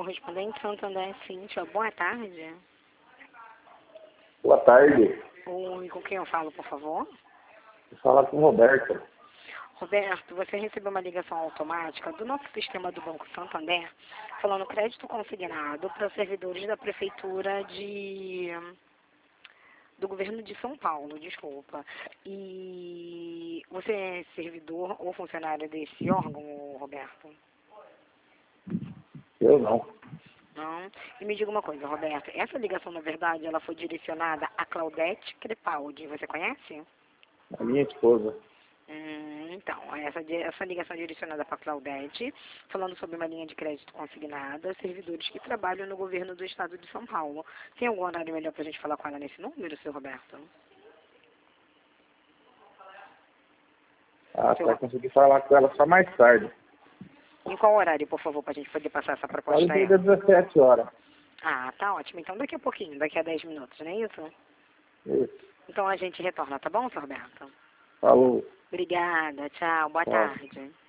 correspondente Santander Cíntia. Boa tarde. Boa tarde. Oi, com quem eu falo, por favor? Vou falar com o Roberto. Roberto, você recebeu uma ligação automática do nosso sistema do Banco Santander falando crédito consignado para servidores da prefeitura do governo de São Paulo, desculpa. E você é servidor ou funcionário desse órgão, Roberto? Eu não. Não. E me diga uma coisa, Roberto, essa ligação, na verdade, ela foi direcionada a Claudete Crepaldi. Você conhece? A minha esposa. Então, essa ligação é direcionada para a Claudete, falando sobre uma linha de crédito consignada, servidores que trabalham no governo do estado de São Paulo. Tem algum horário melhor para a gente falar com ela nesse número, seu Roberto? Ah, vai conseguir falar com ela só mais tarde. Em qual horário, por favor, para a gente poder passar essa proposta Pode a ser ela? às 17 horas. Ah, tá ótimo. Então daqui a pouquinho, daqui a 10 minutos, não é isso? Isso. Então a gente retorna, tá bom, seu Roberto? Falou. Obrigada, tchau, boa Tchau. tarde.